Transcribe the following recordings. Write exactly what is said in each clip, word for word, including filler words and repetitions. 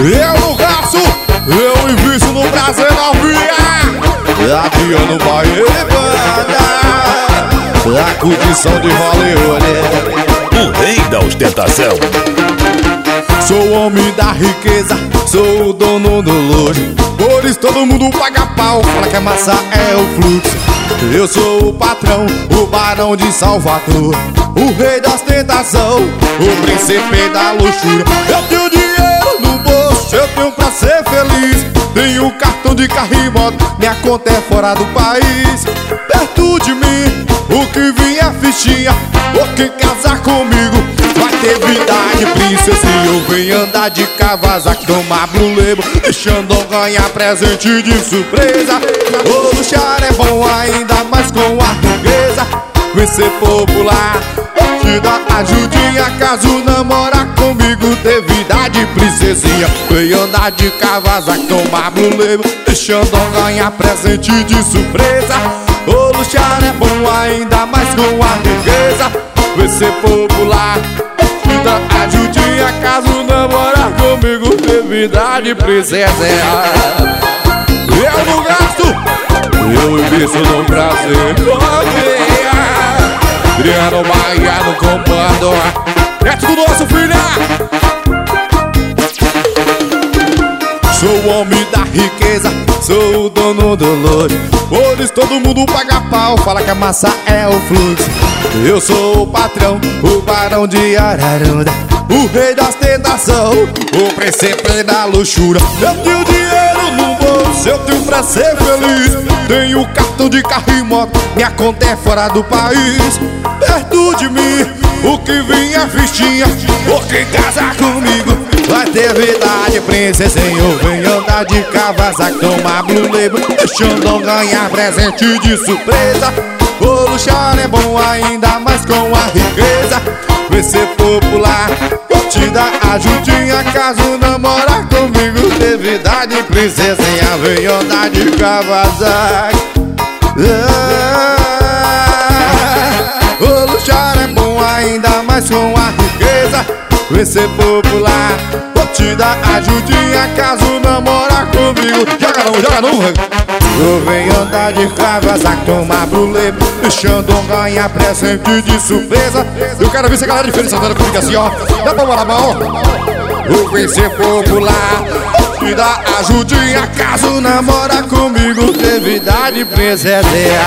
Eu não gasto, eu invisto no prazer novinha. Adriano Baiana, a condição de Hollywood, o rei da ostentação. Sou o homem da riqueza, sou o dono do luxo. Por isso todo mundo paga pau, fala que a massa é o fluxo. Eu sou o patrão, o barão de Salvador, o rei da ostentação, o príncipe da luxúria. Eu tenho dinheiro no bolso, eu tenho pra ser feliz. Tenho cartão de carro e moto, minha conta é fora do país. Perto de mim, o que vim é fichinha, o que casar comigo vai ter vida de princesa. E eu venho andar de Kawasaki, tomar brulebo, deixando eu ganhar presente de surpresa. O luxar é bom, ainda mais com a riqueza. Vem ser popular, te dá ajudinha, caso namorar comigo ter vida de princesinha. Vem andar de Kawasaki, tomar brulebo, deixando eu ganhar presente de surpresa. O luxar é bom, ainda mais com a riqueza. Vem ser popular, te dá ajudinha, caso namorar comigo ter vida de princesa. Eu não gasto, eu invisto no prazer novinha. Adriano Baiano comando, é tudo nosso, filha. Sou o homem da riqueza, sou o dono do luxo. Por isso todo mundo paga pau, fala que a massa é o fluxo. Eu sou o patrão, o barão de Ararunda, o rei da ostentação, o príncipe da luxúria. Eu tenho dinheiro no bolso, eu tenho pra ser feliz. Tenho cartão de carro e moto, minha conta é fora do país. Perto de mim, o que vim é fichinha, o que casar comigo vai ter vida de princesa. Eu venho andar de Kawasaki, tomar brulebo, deixando eu ganhar presente de surpresa. O luxar é bom, ainda mais com a riqueza. Vem ser popular, te dá ajudinha, caso namorar comigo ter vida de princesinha. Vem andar de Kawasaki, ah, o luxar é bom, ainda mais com a riqueza. Vem ser popular, te dá ajudinha, caso namorar comigo. Joga não, joga não. Eu venho andar de Kawasaki, tomar brulebo, deixando eu ganhar presente de surpresa. Eu quero ver se a galera de Feliz Santana comigo assim, ó. Dá palma na mão. Eu venho ser popular, te dá ajudinha, caso namorar comigo ter vida de princesa.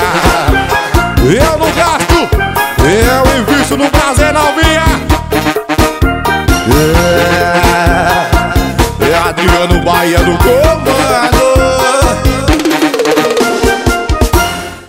Eu não gasto, eu invisto no prazer novinha. É, é Adriano Baiano comando.